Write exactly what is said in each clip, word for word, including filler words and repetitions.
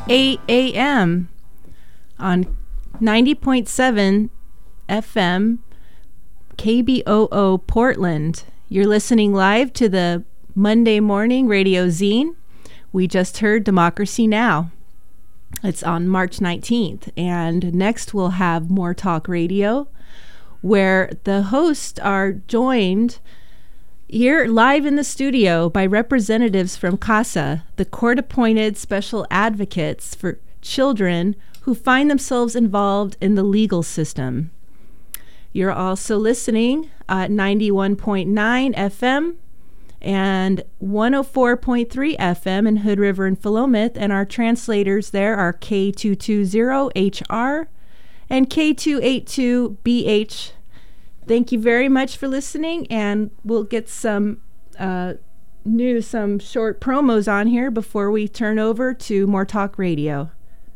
eight a.m. on ninety point seven F M K B O O Portland. You're listening live to the Monday Morning Radio Zine. We just heard Democracy Now! It's on March nineteenth. And next we'll have More Talk Radio, where the hosts are joined here live in the studio by representatives from CASA, the court-appointed special advocates for children who find themselves involved in the legal system. You're also listening at ninety-one point nine F M and one oh four point three F M in Hood River and Philomath, and our translators there are K two twenty H R and K two eighty-two B H. Thank you very much for listening, and we'll get some uh, new, some short promos on here before we turn over to More Talk Radio.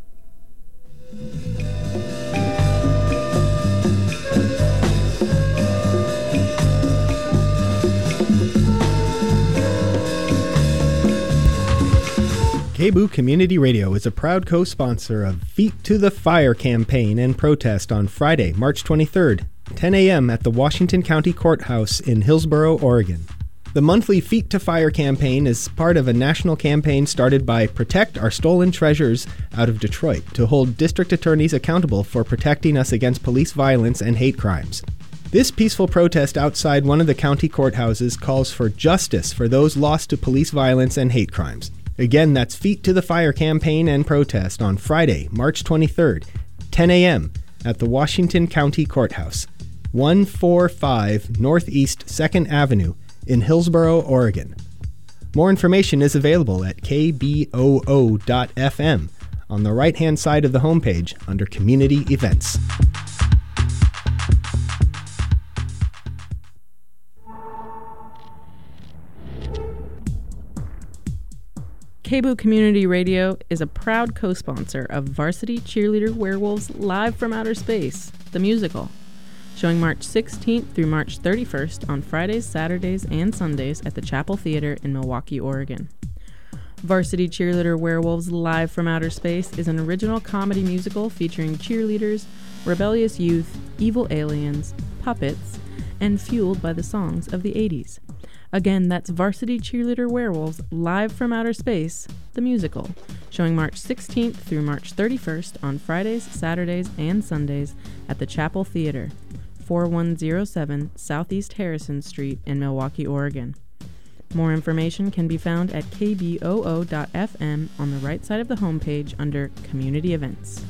K B O O Community Radio is a proud co-sponsor of Feet to the Fire campaign and protest on Friday, March twenty-third, ten a.m. at the Washington County Courthouse in Hillsboro, Oregon. The monthly Feet to Fire campaign is part of a national campaign started by Protect Our Stolen Treasures out of Detroit to hold district attorneys accountable for protecting us against police violence and hate crimes. This peaceful protest outside one of the county courthouses calls for justice for those lost to police violence and hate crimes. Again, that's Feet to the Fire campaign and protest on Friday, March twenty-third, ten a.m. at the Washington County Courthouse, one forty-five Northeast second Avenue in Hillsboro, Oregon. More information is available at K B O O dot F M on the right-hand side of the homepage under Community Events. K B O O Community Radio is a proud co-sponsor of Varsity Cheerleader Werewolves Live from Outer Space, the musical, showing March sixteenth through March thirty-first on Fridays, Saturdays, and Sundays at the Chapel Theater in Milwaukee, Oregon. Varsity Cheerleader Werewolves Live from Outer Space is an original comedy musical featuring cheerleaders, rebellious youth, evil aliens, puppets, and fueled by the songs of the eighties. Again, that's Varsity Cheerleader Werewolves Live from Outer Space, the musical, showing March sixteenth through March thirty-first on Fridays, Saturdays, and Sundays at the Chapel Theater, forty-one oh seven Southeast Harrison Street in Milwaukee, Oregon. More information can be found at K B O O dot F M on the right side of the homepage under Community Events.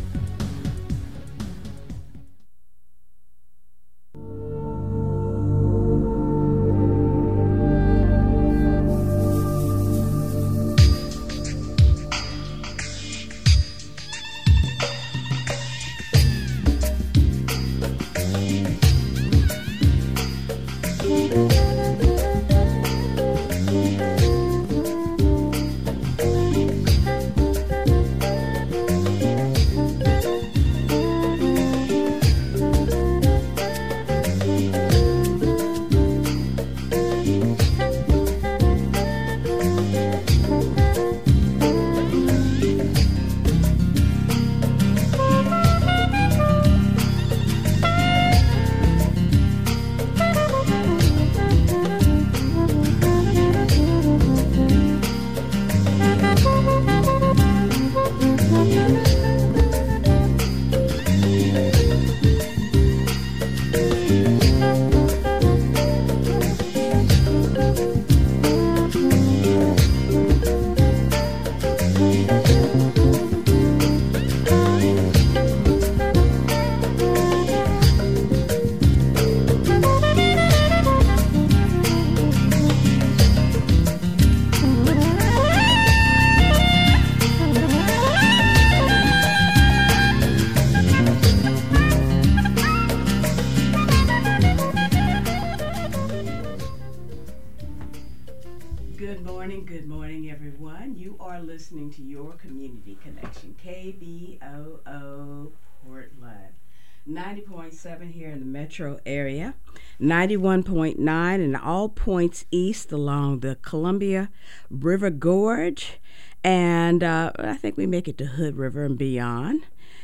Listening to your community connection, K B O O Portland, ninety point seven here in the metro area, ninety-one point nine in all points east along the Columbia River Gorge, And uh, I think we make it to Hood River and beyond.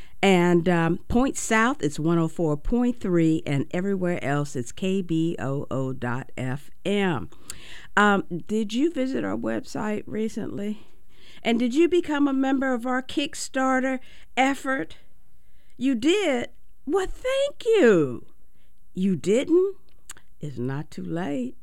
And um, point south, it's one oh four point three, and everywhere else, it's K B O O dot F M. Um, did you visit our website recently? And did you become a member of our Kickstarter effort? You did? Well, thank you. You didn't? It's not too late.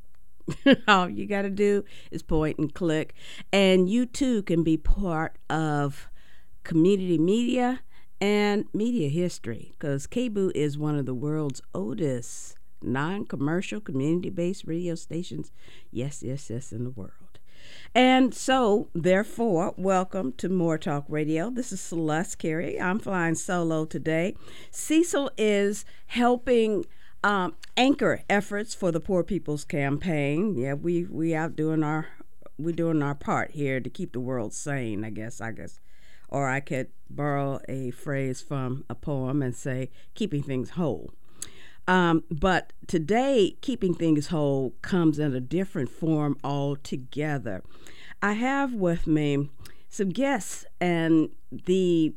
All you got to do is point and click. And you too can be part of community media and media history, because K B O O is one of the world's oldest non-commercial community-based radio stations. Yes, yes, yes, in the world. And so, therefore, welcome to More Talk Radio. This is Celeste Carey. I'm flying solo today. Cecil is helping um, anchor efforts for the Poor People's Campaign. Yeah, we we out doing our we doing our part here to keep the world sane. I guess. I guess. Or I could borrow a phrase from a poem and say, keeping things whole. Um, but today, keeping things whole comes in a different form altogether. I have with me some guests, and the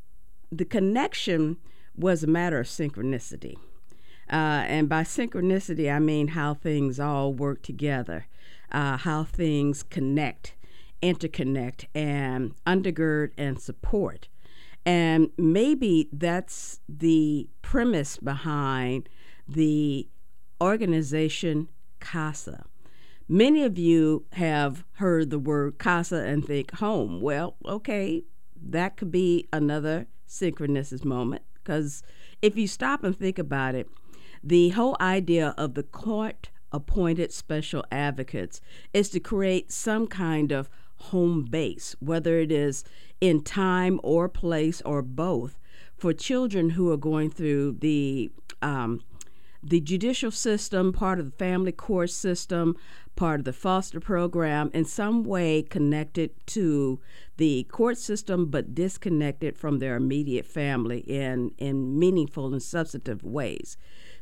the connection was a matter of synchronicity. Uh, and by synchronicity, I mean how things all work together, uh, how things connect, interconnect, and undergird and support. And maybe that's the premise behind the organization CASA. Many of you have heard the word CASA and think home. Well, okay, that could be another synchronicity moment, because if you stop and think about it, the whole idea of the court-appointed special advocates is to create some kind of home base, whether it is in time or place or both, for children who are going through the um, the judicial system, part of the family court system, part of the foster program, in some way connected to the court system but disconnected from their immediate family in, in meaningful and substantive ways.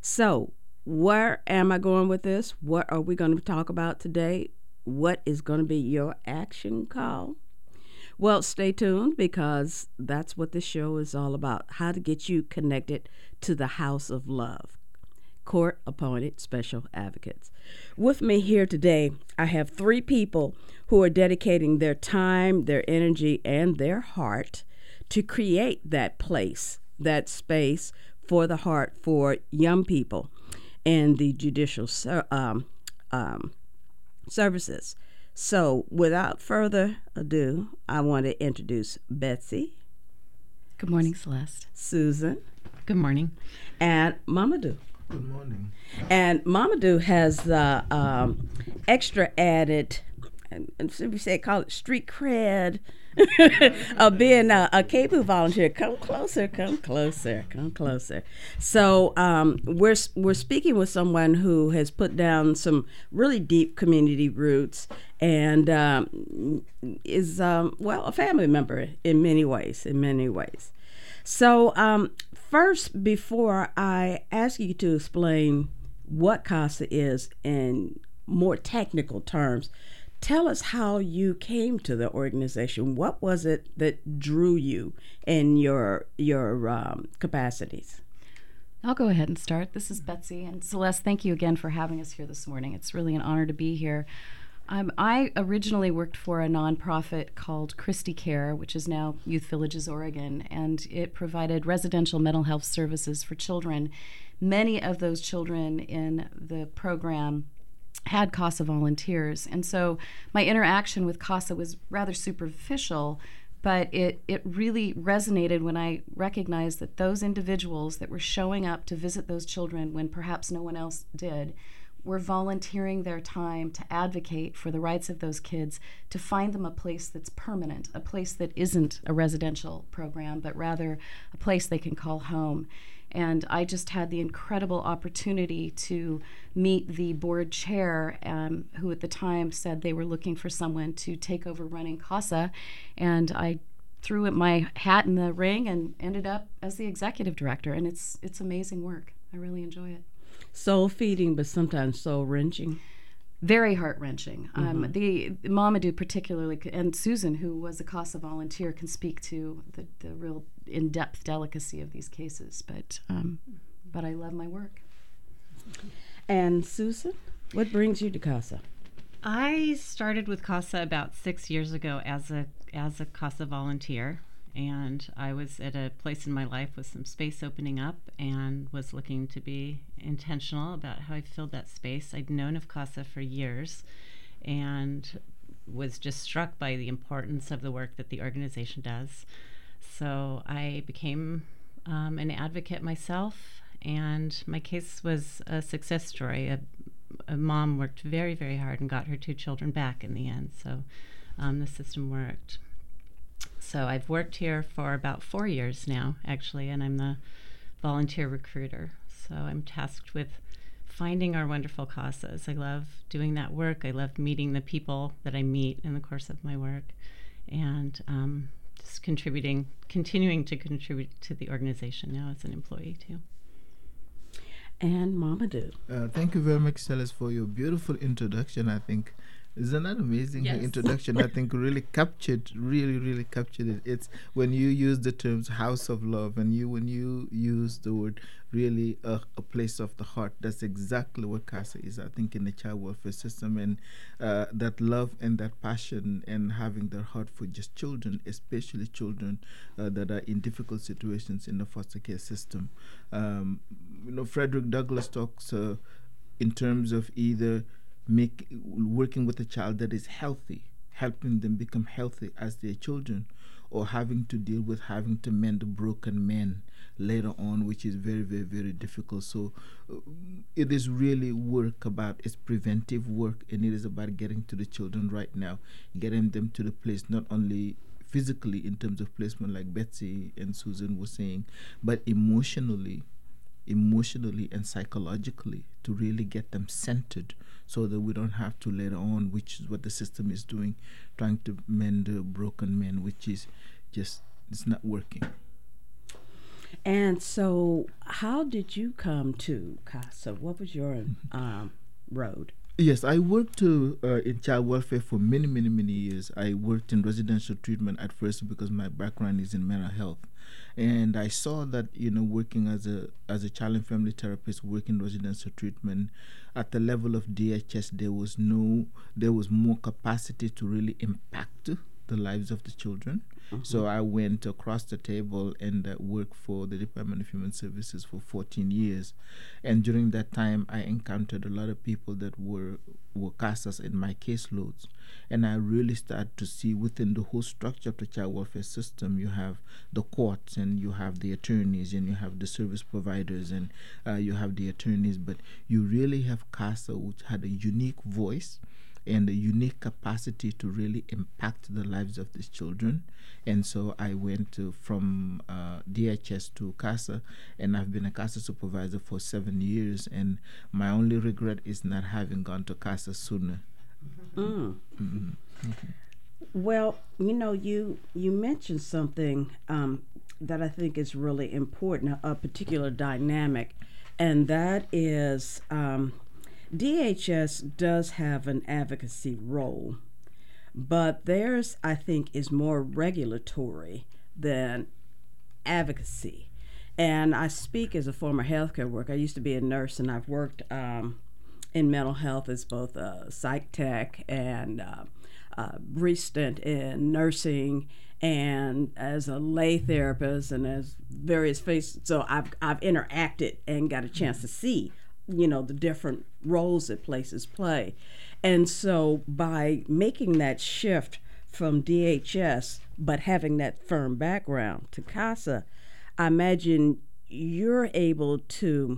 So where am I going with this? What are we going to talk about today? What is going to be your action call? Well, stay tuned, because that's what this show is all about, how to get you connected to the House of Love, court-appointed special advocates. With me here today, I have three people who are dedicating their time, their energy, and their heart to create that place, that space for the heart for young people and the judicial um, um, services. So without further ado, I want to introduce Betsy. Good morning, Celeste. Susan. Good morning. And Mamadou. Good morning. And Mamadou has the um, extra added, and should we say, call it street cred, of being a, a K B O O volunteer. Come closer, come closer, come closer. So um, we're we're speaking with someone who has put down some really deep community roots and um, is um, well a family member in many ways. In many ways. So um, first, before I ask you to explain what CASA is in more technical terms, tell us how you came to the organization. What was it that drew you in your your um, capacities? I'll go ahead and start. This is Betsy. And Celeste, thank you again for having us here this morning. It's really an honor to be here. Um, I originally worked for a nonprofit called Christie Care, which is now Youth Villages Oregon, and it provided residential mental health services for children. Many of those children in the program had CASA volunteers, and so my interaction with CASA was rather superficial, but it, it really resonated when I recognized that those individuals that were showing up to visit those children when perhaps no one else did were volunteering their time to advocate for the rights of those kids, to find them a place that's permanent, a place that isn't a residential program, but rather a place they can call home. And I just had the incredible opportunity to meet the board chair, um, who at the time said they were looking for someone to take over running CASA. And I threw my hat in the ring and ended up as the executive director. And it's it's amazing work. I really enjoy it. Soul feeding, but sometimes soul wrenching. very heart-wrenching. Mm-hmm. Um, the Mamadou particularly, and Susan, who was a CASA volunteer, can speak to the, the real in-depth delicacy of these cases. But um, but I love my work. And Susan, what brings you to CASA? I started with CASA about six years ago as a as a CASA volunteer, and I was at a place in my life with some space opening up and was looking to be intentional about how I filled that space. I'd known of CASA for years and was just struck by the importance of the work that the organization does. So I became um, an advocate myself, and my case was a success story. A, a mom worked very, very hard and got her two children back in the end. So um, the system worked. So I've worked here for about four years now, actually, and I'm the volunteer recruiter. So I'm tasked with finding our wonderful CASAs. I love doing that work. I love meeting the people that I meet in the course of my work, and um, just contributing, continuing to contribute to the organization now as an employee too. And Mamadou. Uh, thank you very much, Celeste, for your beautiful introduction. I think isn't that amazing? Yes. Her introduction, I think, really captured, really, really captured it. It's when you use the terms "house of love" and you when you use the word really uh, a place of the heart. That's exactly what CASA is, I think, in the child welfare system, and uh, that love and that passion and having their heart for just children, especially children uh, that are in difficult situations in the foster care system. Um, you know, Frederick Douglass talks uh, in terms of either make working with a child that is healthy, helping them become healthy as their children, or having to deal with having to mend a broken man later on, which is very, very, very difficult. So uh, it is really work about, it's preventive work, and it is about getting to the children right now, getting them to the place, not only physically in terms of placement like Betsy and Susan were saying, but emotionally, emotionally and psychologically, to really get them centered so that we don't have to later on, which is what the system is doing, trying to mend a broken man, which is just, it's not working. And so how did you come to CASA? What was your um, road? Yes, I worked uh, uh, in child welfare for many, many, many years. I worked in residential treatment at first because my background is in mental health. And I saw that, you know, working as a as a child and family therapist, working residential treatment at the level of D H S, there was no, there was more capacity to really impact the lives of the children. Mm-hmm. So I went across the table and uh, worked for the Department of Human Services for fourteen years. And during that time, I encountered a lot of people that were, were CASAs in my caseloads. And I really started to see within the whole structure of the child welfare system, you have the courts and you have the attorneys and you have the service providers and uh, you have the attorneys, but you really have CASA, which had a unique voice and a unique capacity to really impact the lives of these children. And so I went to, from uh, D H S to CASA, and I've been a CASA supervisor for seven years, and my only regret is not having gone to CASA sooner. Mm. Mm-hmm. Mm-hmm. Well, you know, you you mentioned something um, that I think is really important, a, a particular dynamic, and that is um, D H S does have an advocacy role, but theirs, I think, is more regulatory than advocacy. And I speak as a former healthcare worker. I used to be a nurse, and I've worked um, in mental health as both a psych tech and uh, uh, brief stint in nursing, and as a lay therapist, and as various faces. So I've I've interacted and got a chance to see, you know, the different roles that places play. And so by making that shift from D H S, but having that firm background to CASA, I imagine you're able to,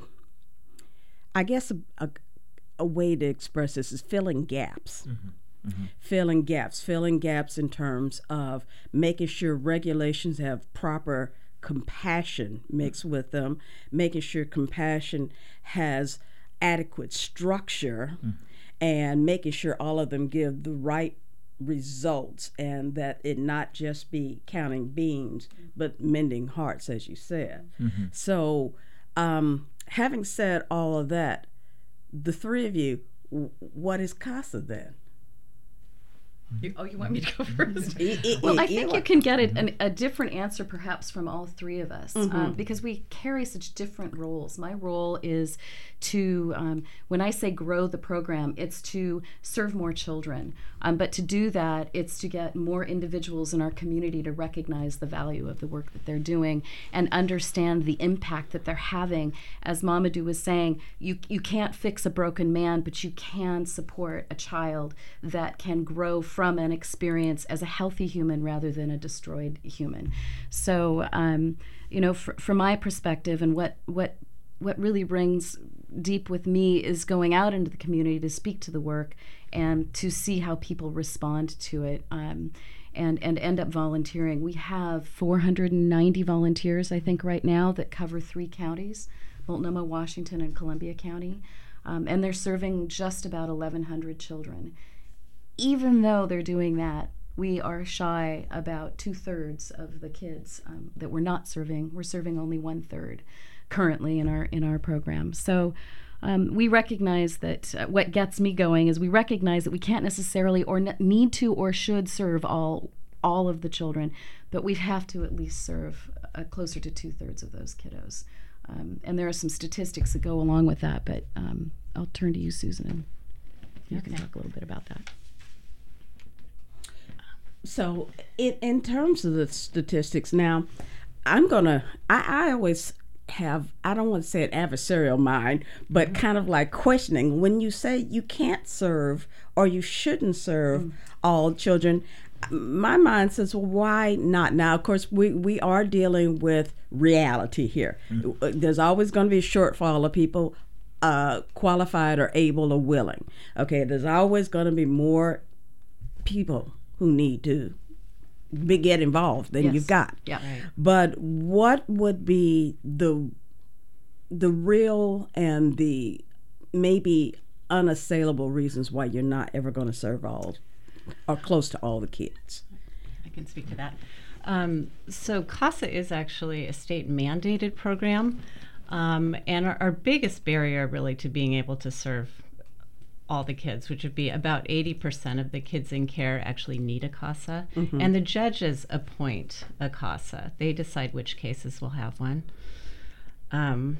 I guess a, a, a way to express this is filling gaps. Mm-hmm. Mm-hmm. Filling gaps, filling gaps in terms of making sure regulations have proper compassion mixed with them, making sure compassion has adequate structure, mm. and making sure all of them give the right results, and that it not just be counting beans, but mending hearts, as you said. Mm-hmm. So um, having said all of that, the three of you, w- what is CASA then? You, oh, you want me to go first? E- e- Well, I e- think e- you can get it an, a different answer perhaps from all three of us Mm-hmm. um, because we carry such different roles. My role is to, um, when I say grow the program, it's to serve more children. Um, but to do that, it's to get more individuals in our community to recognize the value of the work that they're doing and understand the impact that they're having. As Mamadou was saying, you, you can't fix a broken man, but you can support a child that can grow from an experience as a healthy human rather than a destroyed human. So, um, you know, fr- from my perspective, and what what what really rings deep with me is going out into the community to speak to the work and to see how people respond to it. Um, and, and end up volunteering. We have four hundred ninety volunteers, I think, right now that cover three counties, Multnomah, Washington, and Columbia County. Um, and they're serving just about eleven hundred children. Even though they're doing that, we are shy about two-thirds of the kids um, that we're not serving. We're serving only one-third currently in our in our program. So um, we recognize that uh, what gets me going is we recognize that we can't necessarily or ne- need to or should serve all all of the children, but we have to at least serve uh, closer to two-thirds of those kiddos. Um, and there are some statistics that go along with that, but um, I'll turn to you, Susan, and you Okay. can talk a little bit about that. So, in, in terms of the statistics, now, I'm going to, I always have, I don't want to say an adversarial mind, but Mm-hmm. kind of like questioning when you say you can't serve or you shouldn't serve Mm. all children. My mind says, well, why not? Now, of course, we, we are dealing with reality here. Mm. There's always going to be a shortfall of people uh, qualified or able or willing. Okay, there's always going to be more people who need to be, get involved than Yes. you've got. Yeah. Right. But what would be the the real and the maybe unassailable reasons why you're not ever going to serve all or close to all the kids? I can speak to that. Um, so CASA is actually a state mandated program, um, and our, our biggest barrier really to being able to serve all the kids, which would be about eighty percent of the kids in care actually need a CASA, Mm-hmm. and the judges appoint a CASA. They decide which cases will have one. Um,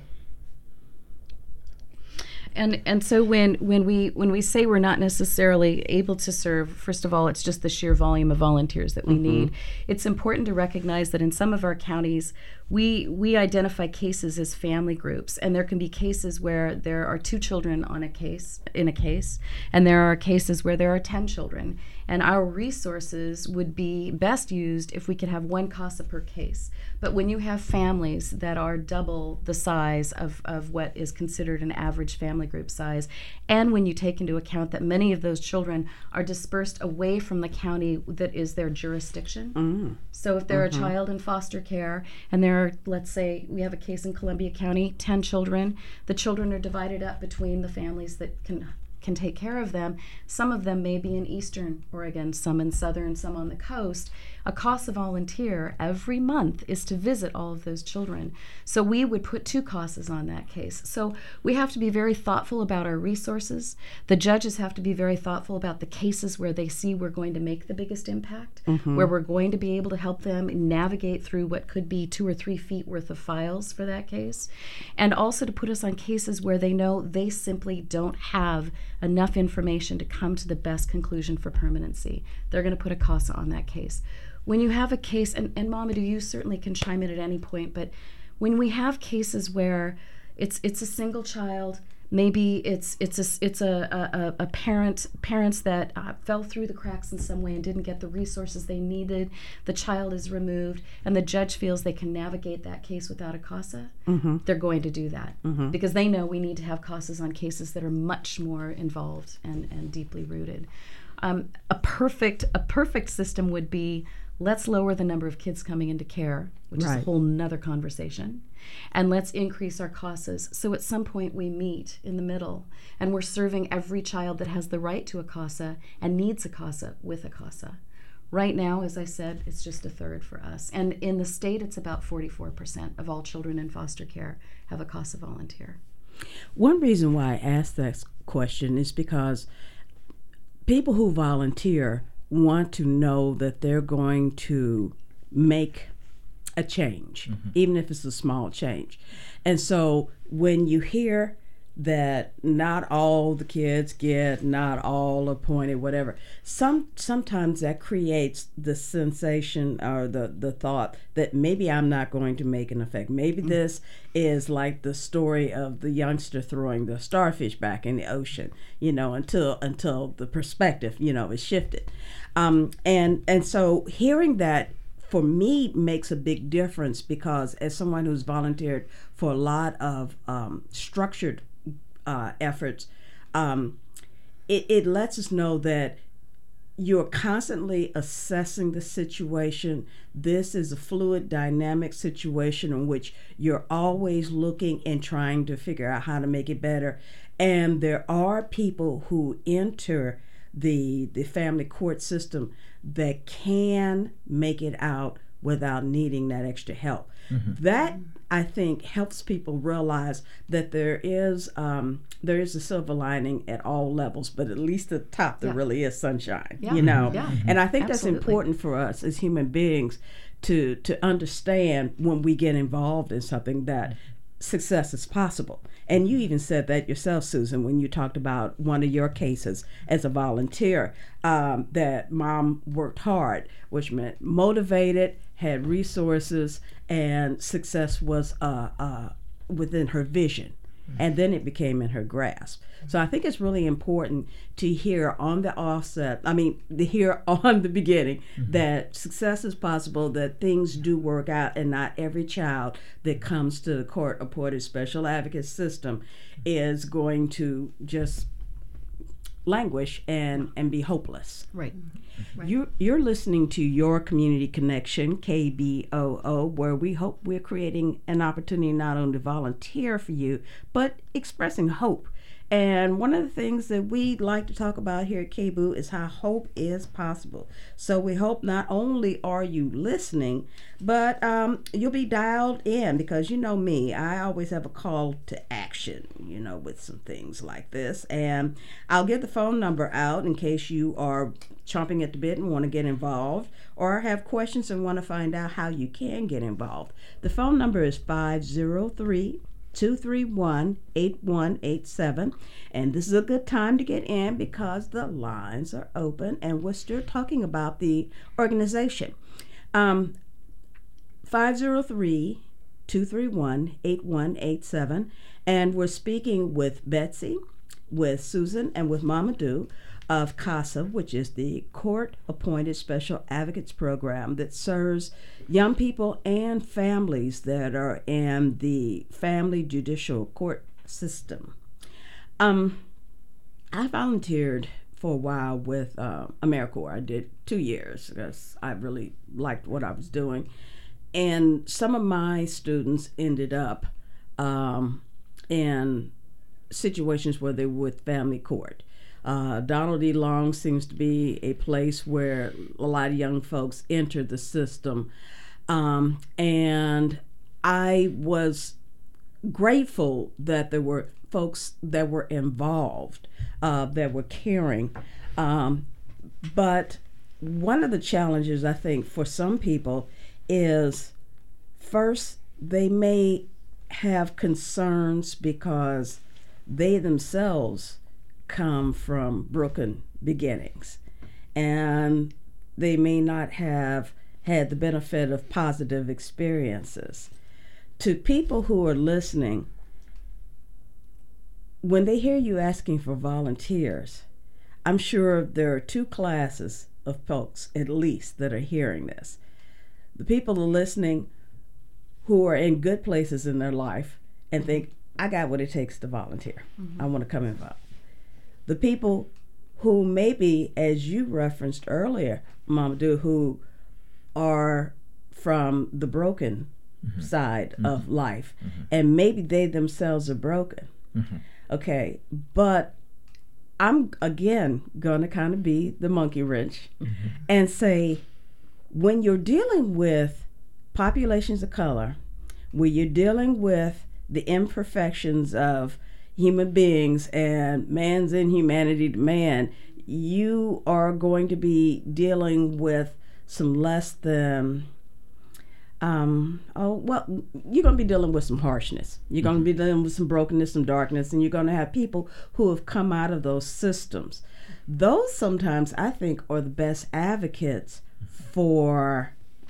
And and so when when we when we say we're not necessarily able to serve, first of all, it's just the sheer volume of volunteers that we need. It's important to recognize that in some of our counties, we we identify cases as family groups, and there can be cases where there are two children on a case in a case, and there are cases where there are ten children. And our resources would be best used if we could have one CASA per case. But when you have families that are double the size of, of what is considered an average family group size, and when you take into account that many of those children are dispersed away from the county that is their jurisdiction. Mm. So if they're a child in foster care and there are, let's say, we have a case in Columbia County, ten children, the children are divided up between the families that can can take care of them. Some of them may be in Eastern Oregon, some in Southern, some on the coast. A CASA volunteer every month is to visit all of those children. So we would put two CASAs on that case. So we have to be very thoughtful about our resources. The judges have to be very thoughtful about the cases where they see we're going to make the biggest impact, where we're going to be able to help them navigate through what could be two or three feet worth of files for that case, and also to put us on cases where they know they simply don't have enough information to come to the best conclusion for permanency. They're going to put a CASA on that case. When you have a case, and, and Mamadou, you certainly can chime in at any point, but when we have cases where it's it's a single child, maybe it's it's a it's a a, a parent parents that uh, fell through the cracks in some way and didn't get the resources they needed. The child is removed, and the judge feels they can navigate that case without a CASA. Mm-hmm. They're going to do that Mm-hmm. because they know we need to have CASAs on cases that are much more involved and, and deeply rooted. Um, a perfect a perfect system would be, let's lower the number of kids coming into care, which is Right. a whole nother conversation, and let's increase our CASAs. So at some point we meet in the middle, and we're serving every child that has the right to a CASA and needs a CASA with a CASA. Right now, as I said, it's just a third for us. And in the state, it's about forty-four percent of all children in foster care have a CASA volunteer. One reason why I asked that question is because people who volunteer want to know that they're going to make a change, mm-hmm. even if it's a small change. And so when you hear that not all the kids get, not all appointed, whatever, some sometimes that creates the sensation or the, the thought that maybe I'm not going to make an effect. Maybe mm-hmm. this is like the story of the youngster throwing the starfish back in the ocean, you know, until until the perspective, you know, is shifted. Um, and and so hearing that for me makes a big difference, because as someone who's volunteered for a lot of um, structured uh, efforts, um, it, it lets us know that you're constantly assessing the situation. This is a fluid, dynamic situation in which you're always looking and trying to figure out how to make it better. And there are people who enter the the family court system that can make it out without needing that extra help. Mm-hmm. That, I think, helps people realize that there is um, there is a silver lining at all levels, but at least at the top there yeah. really is sunshine. Yeah. You know, yeah. and I think Absolutely. That's important for us as human beings to to understand when we get involved in something that success is possible. And you even said that yourself, Susan, when you talked about one of your cases as a volunteer, um, that mom worked hard, which meant motivated, had resources, and success was uh, uh, within her vision. And then it became in her grasp. So I think it's really important to hear on the offset, I mean, to hear on the beginning mm-hmm. that success is possible, that things do work out, and not every child that comes to the court-appointed special advocate system is going to just languish and, and be hopeless. Right. Right. You, you're listening to Your Community Connection, K B O O, where we hope we're creating an opportunity not only to volunteer for you, but expressing hope. And one of the things that we like to talk about here at K B O O is how hope is possible. So we hope not only are you listening, but um, you'll be dialed in, because you know me, I always have a call to action, you know, with some things like this. And I'll get the phone number out in case you are chomping at the bit and want to get involved, or have questions and want to find out how you can get involved. The phone number is five oh three, two three one, eight one eight seven, and this is a good time to get in because the lines are open and we're still talking about the organization. Um, five oh three, two three one, eight one eight seven, and we're speaking with Betsy, with Susan, and with Mamadou of CASA, which is the Court-Appointed Special Advocates Program that serves young people and families that are in the family judicial court system. Um, I volunteered for a while with uh, AmeriCorps. I did two years because I really liked what I was doing. And some of my students ended up um, in situations where they were with family court. Uh, Donald E. Long seems to be a place where a lot of young folks enter the system. Um, and I was grateful that there were folks that were involved, uh, that were caring. Um, but one of the challenges, I think, for some people is, first, they may have concerns because they themselves come from broken beginnings, and they may not have had the benefit of positive experiences. To people who are listening, when they hear you asking for volunteers, I'm sure there are two classes of folks at least that are hearing this. The people are listening who are in good places in their life and think, I got what it takes to volunteer. Mm-hmm. I want to come involved. The people who maybe, as you referenced earlier, Mamadou, who are from the broken mm-hmm. side mm-hmm. of life, mm-hmm. and maybe they themselves are broken. Mm-hmm. Okay, but I'm, again, going to kind of be the monkey wrench mm-hmm. and say, when you're dealing with populations of color, when you're dealing with the imperfections of human beings and man's inhumanity to man, you are going to be dealing with some less than, um, oh, well, you're going to be dealing with some harshness. You're going to be dealing with some brokenness, some darkness, and you're going to have people who have come out of those systems. Those sometimes, I think, are the best advocates for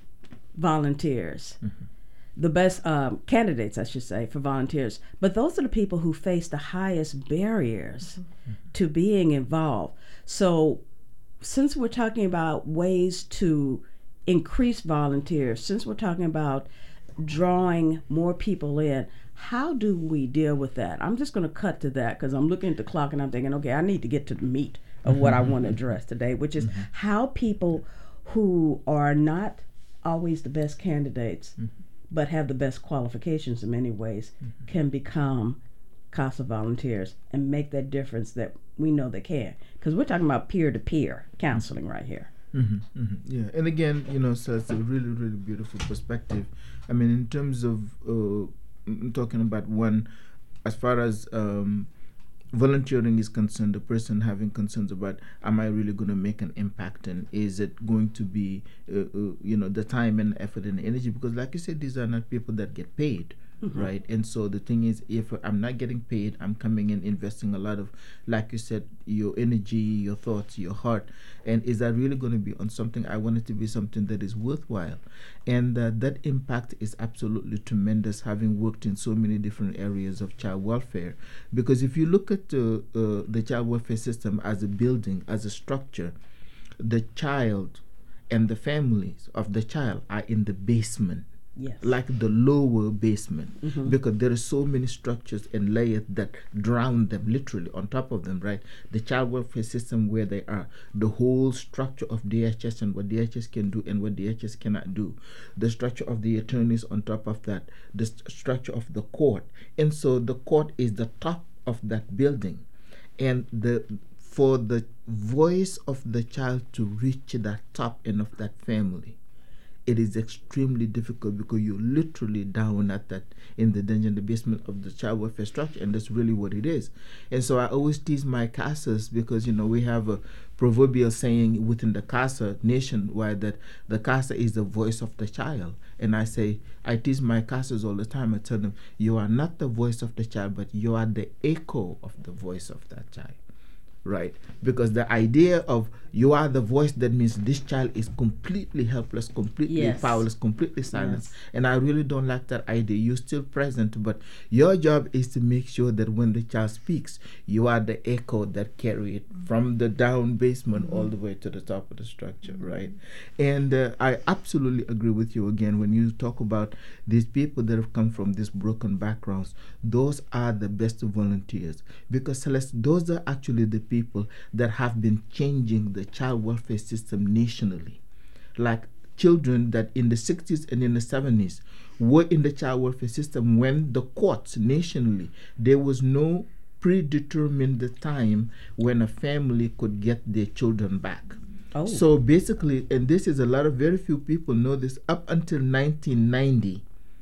volunteers. Mm-hmm. The best um, candidates, I should say, for volunteers. But those are the people who face the highest barriers mm-hmm. to being involved. So since we're talking about ways to increase volunteers, since we're talking about drawing more people in, how do we deal with that? I'm just going to cut to that because I'm looking at the clock and I'm thinking, okay, I need to get to the meat of mm-hmm. what I want to address today, which is mm-hmm. how people who are not always the best candidates mm-hmm. but have the best qualifications in many ways, mm-hmm. can become CASA volunteers and make that difference that we know they can. Because we're talking about peer-to-peer counseling right here. Mm-hmm, mm-hmm, yeah, and again, you know, so it's a really, really beautiful perspective. I mean, in terms of uh, talking about one, as far as um, volunteering is concerned, the person having concerns about, am I really going to make an impact, and is it going to be, uh, uh, you know, the time and effort and energy? Because like you said, these are not people that get paid, mm-hmm. right? And so the thing is, if I'm not getting paid, I'm coming in investing a lot of, like you said, your energy, your thoughts, your heart, and is that really going to be on something? I want it to be something that is worthwhile. And uh, that impact is absolutely tremendous, having worked in so many different areas of child welfare. Because if you look at uh, uh, the child welfare system as a building, as a structure, the child and the families of the child are in the basement. Yes. Like the lower basement, mm-hmm. because there are so many structures and layers that drown them literally on top of them, right? The child welfare system where they are, the whole structure of D H S and what D H S can do and what D H S cannot do, the structure of the attorneys on top of that, the st- structure of the court. And so the court is the top of that building. And the for the voice of the child to reach that top end of that family, it is extremely difficult because you're literally down at that, in the dungeon, the basement of the child welfare structure, and that's really what it is. And so I always tease my CASAs because, you know, we have a proverbial saying within the CASA nationwide that the CASA is the voice of the child. And I say, I tease my CASAs all the time. I tell them, you are not the voice of the child, but you are the echo of the voice of that child. Right? Because the idea of you are the voice, that means this child is completely helpless, completely yes. powerless, completely silenced. Yes. And I really don't like that idea. You're still present, but your job is to make sure that when the child speaks, you are the echo that carry it mm-hmm. from the down basement mm-hmm. all the way to the top of the structure, mm-hmm. right? And uh, I absolutely agree with you again when you talk about these people that have come from these broken backgrounds. Those are the best volunteers, because Celeste, those are actually the people people that have been changing the child welfare system nationally. Like children that in the sixties and in the seventies were in the child welfare system when the courts nationally, there was no predetermined time when a family could get their children back. Oh. So basically, and this is a lot of, very few people know this, up until nineteen ninety,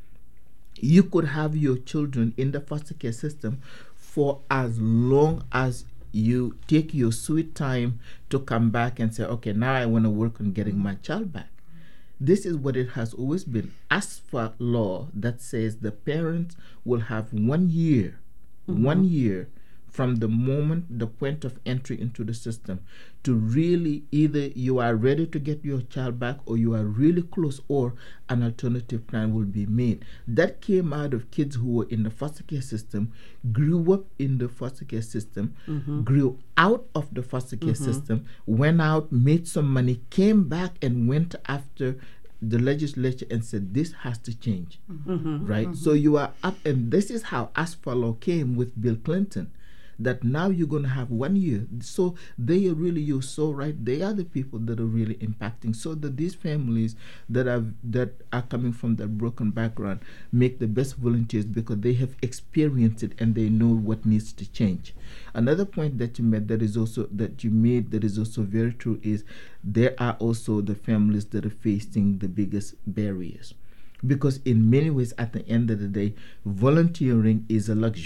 you could have your children in the foster care system for as long as you take your sweet time to come back and say, okay, now I want to work on getting my child back. This is what it has always been. As for law that says the parents will have one year, mm-hmm. one year from the moment, the point of entry into the system, to really either you are ready to get your child back or you are really close, or an alternative plan will be made. That came out of kids who were in the foster care system, grew up in the foster care system, mm-hmm. grew out of the foster care mm-hmm. system, went out, made some money, came back and went after the legislature and said, this has to change, mm-hmm. right? Mm-hmm. So you are up, and this is how ASFA law came with Bill Clinton, that now you're going to have one year. So they are really, you're so right, they are the people that are really impacting. So that these families that are that are coming from that broken background make the best volunteers because they have experienced it and they know what needs to change. Another point that you made that is also that you made that is also very true is there are also the families that are facing the biggest barriers. Because in many ways, at the end of the day, volunteering is a luxury.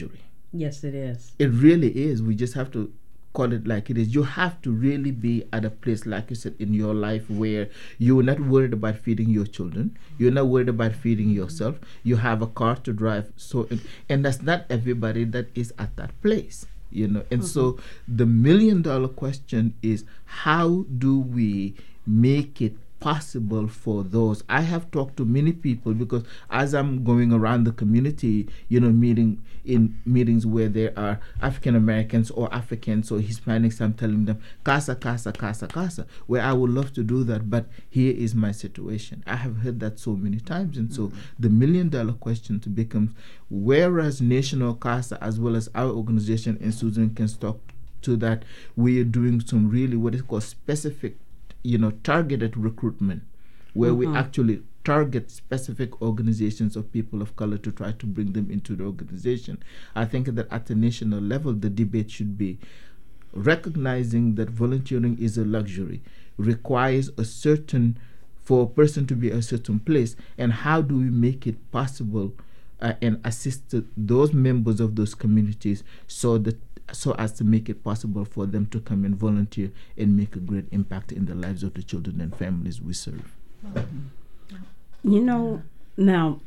Yes, it is. It really is. We just have to call it like it is. You have to really be at a place, like you said, in your life where you're not worried about feeding your children. You're not worried about feeding yourself. You have a car to drive. So, and that's not everybody that is at that place, you know. And mm-hmm. so the million dollar question is, how do we make it possible for those? I have talked to many people, because as I'm going around the community, you know, meeting in meetings where there are African Americans or Africans or Hispanics, I'm telling them, casa, casa, casa, casa, where I would love to do that, but here is my situation. I have heard that so many times. And so mm-hmm. the million dollar question to becomes, whereas National CASA, as well as our organization, and Susan can talk to that, we are doing some really what is called specific, you know, targeted recruitment, where mm-hmm. we actually target specific organizations of people of color to try to bring them into the organization. I think that at the national level, the debate should be recognizing that volunteering is a luxury, requires a certain, for a person to be a certain place, and how do we make it possible uh, and assist those members of those communities so that so as to make it possible for them to come and volunteer and make a great impact in the lives of the children and families we serve. You know, now,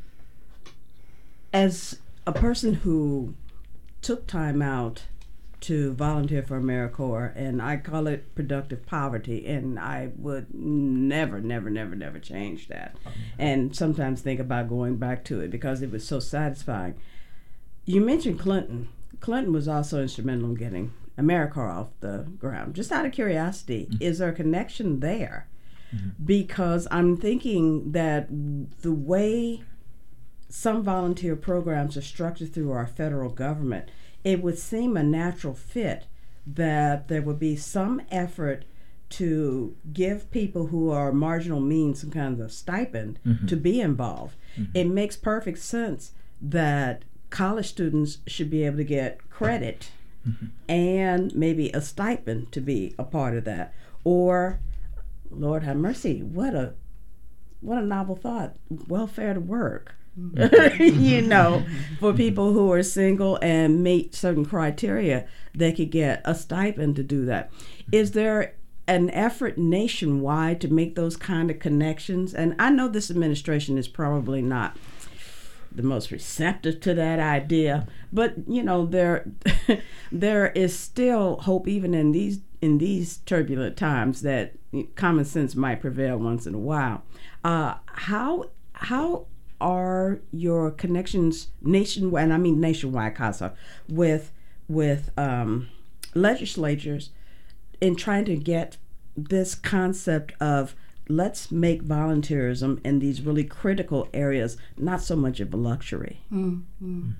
as a person who took time out to volunteer for AmeriCorps, and I call it productive poverty, and I would never, never, never, never change that. And sometimes think about going back to it because it was so satisfying. You mentioned Clinton. Clinton was also instrumental in getting AmeriCorps off the ground. Just out of curiosity, mm-hmm. is there a connection there? Mm-hmm. Because I'm thinking that the way some volunteer programs are structured through our federal government, it would seem a natural fit that there would be some effort to give people who are marginal means some kind of stipend mm-hmm. to be involved. Mm-hmm. It makes perfect sense that college students should be able to get credit mm-hmm. and maybe a stipend to be a part of that. Or, Lord have mercy, what a what a novel thought, welfare to work. Mm-hmm. You know, for people who are single and meet certain criteria, they could get a stipend to do that. Is there an effort nationwide to make those kind of connections? And I know this administration is probably not the most receptive to that idea, but you know, there there is still hope even in these in these turbulent times that common sense might prevail once in a while. Uh, how how are your connections nationwide, and I mean nationwide, CASA, with with um, legislatures in trying to get this concept of let's make volunteerism in these really critical areas not so much of a luxury? Mm-hmm.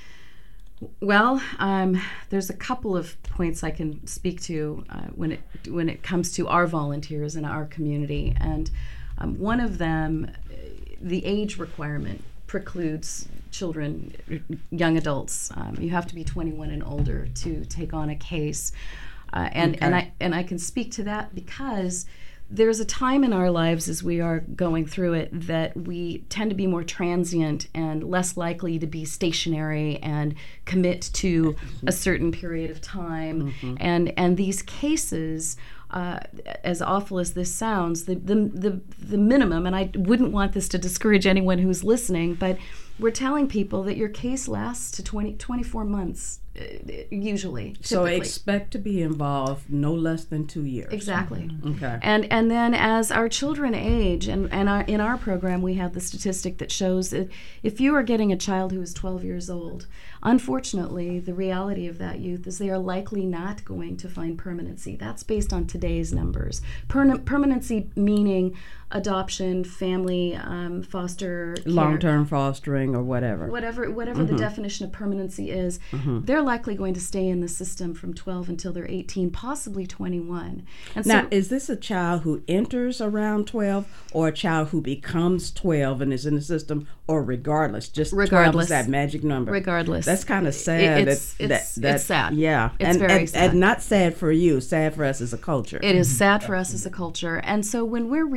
Well, um, there's a couple of points I can speak to uh, when it when it comes to our volunteers in our community, and um, one of them, the age requirement precludes children, young adults. Um, you have to be twenty-one and older to take on a case, uh, and okay. and I and I can speak to that because there's a time in our lives as we are going through it that we tend to be more transient and less likely to be stationary and commit to a certain period of time. Mm-hmm. And and these cases, uh, as awful as this sounds, the, the the the minimum, and I wouldn't want this to discourage anyone who's listening, but we're telling people that your case lasts to twenty, twenty-four months. Usually, so typically. Expect to be involved no less than two years. Exactly. Okay. And and then as our children age, and and our, in our program we have the statistic that shows that if you are getting a child who is twelve years old, unfortunately the reality of that youth is they are likely not going to find permanency. That's based on today's numbers. Per- permanency meaning adoption, family, um, foster care. Long-term fostering or whatever. Whatever whatever mm-hmm. the definition of permanency is, mm-hmm. they're likely going to stay in the system from twelve until they're eighteen, possibly twenty-one. And now, so, is this a child who enters around twelve or a child who becomes twelve and is in the system, or regardless? Just regardless. twelve is that magic number. Regardless. That's kind of sad. It, it's, that, it's, that, that, it's sad. Yeah. It's and, very and, sad. And not sad for you, sad for us as a culture. It is sad for us as a culture. And so when we're reaching out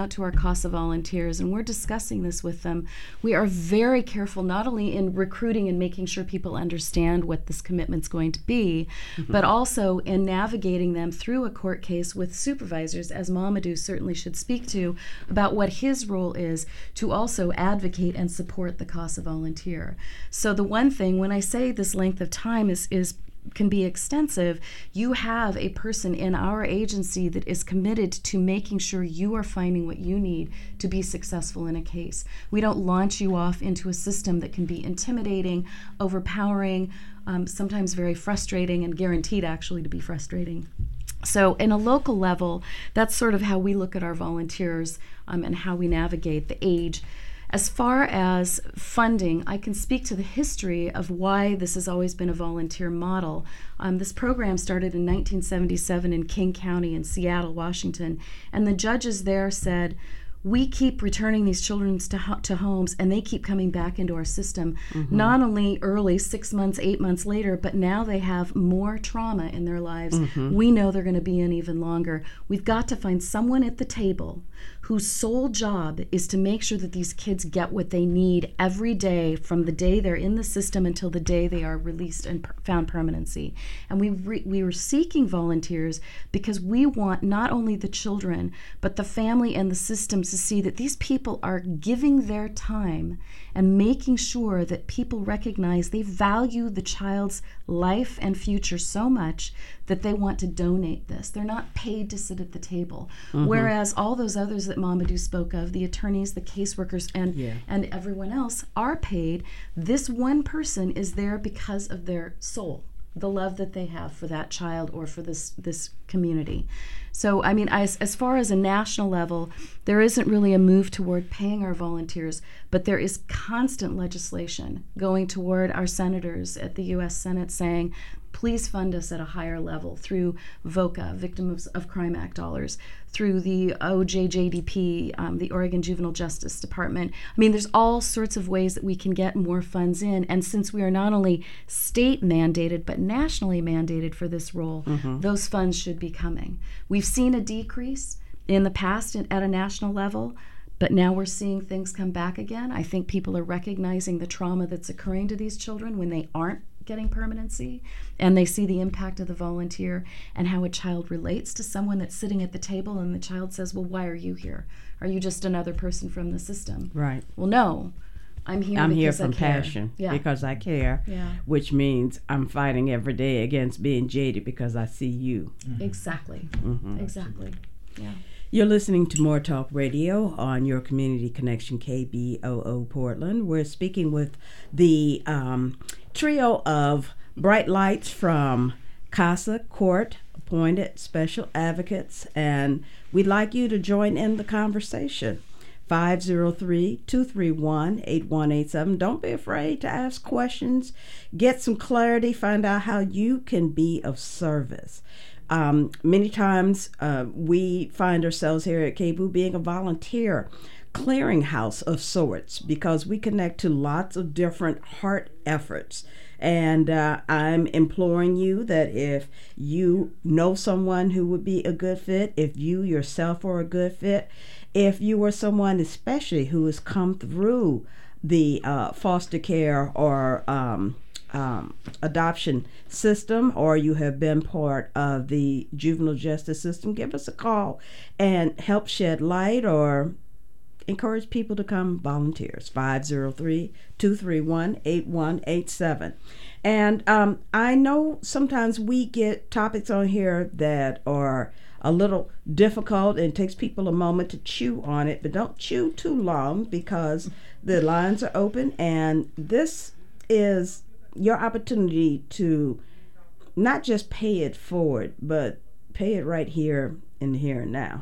out to our CASA volunteers and we're discussing this with them, we are very careful not only in recruiting and making sure people understand what this commitment's going to be, mm-hmm. but also in navigating them through a court case with supervisors, as Mamadou certainly should speak to, about what his role is to also advocate and support the CASA volunteer. So the one thing, when I say this length of time is, is can be extensive, you have a person in our agency that is committed to making sure you are finding what you need to be successful in a case. We don't launch you off into a system that can be intimidating, overpowering, um, sometimes very frustrating, and guaranteed actually to be frustrating. So in a local level, that's sort of how we look at our volunteers um, and how we navigate the age. As far as funding, I can speak to the history of why this has always been a volunteer model. Um, this program started in nineteen seventy-seven in King County in Seattle, Washington, and the judges there said, we keep returning these children to, ho- to homes, and they keep coming back into our system, mm-hmm. not only early, six months, eight months later, but now they have more trauma in their lives. Mm-hmm. We know they're going to be in even longer. We've got to find someone at the table whose sole job is to make sure that these kids get what they need every day from the day they're in the system until the day they are released and per- found permanency. And we re- we were seeking volunteers because we want not only the children, but the family and the systems to see that these people are giving their time and making sure that people recognize they value the child's life and future so much that they want to donate this. They're not paid to sit at the table. Mm-hmm. Whereas all those others that Mamadou spoke of, the attorneys, the caseworkers, and, yeah. and everyone else are paid. This one person is there because of their soul, the love that they have for that child or for this this community. So, I mean, as, as far as a national level, there isn't really a move toward paying our volunteers, but there is constant legislation going toward our senators at the U S Senate saying, please fund us at a higher level through VOCA, Victims of Crime Act dollars, through the O J J D P, um, the Oregon Juvenile Justice Department. I mean, there's all sorts of ways that we can get more funds in. And since we are not only state mandated, but nationally mandated for this role, mm-hmm. those funds should be coming. We've seen a decrease in the past at a national level, but now we're seeing things come back again. I think people are recognizing the trauma that's occurring to these children when they aren't getting permanency, and they see the impact of the volunteer and how a child relates to someone that's sitting at the table, and the child says, well, why are you here? Are you just another person from the system? Right. Well, no. I'm here I'm here because from I care. passion, yeah. because I care, yeah. which means I'm fighting every day against being jaded because I see you. Mm-hmm. Exactly. Mm-hmm. Exactly. Yeah. You're listening to More Talk Radio on your Community Connection K B O O Portland. We're speaking with the um, trio of bright lights from CASA Court appointed special advocates, and we'd like you to join in the conversation. five oh three, two three one, eight one eight seven. Don't be afraid to ask questions. Get some clarity. Find out how you can be of service. Um, many times uh, we find ourselves here at K B O O being a volunteer clearinghouse of sorts because we connect to lots of different heart efforts. And uh, I'm imploring you that if you know someone who would be a good fit, if you yourself are a good fit, if you are someone especially who has come through the uh, foster care or um, um, adoption system, or you have been part of the juvenile justice system, give us a call and help shed light or encourage people to come volunteers. five oh three, two three one, eight one eight seven. And um, I know sometimes we get topics on here that are a little difficult and it takes people a moment to chew on it, but don't chew too long because the lines are open, and this is your opportunity to not just pay it forward, but pay it right here in the here and now.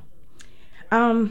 Um,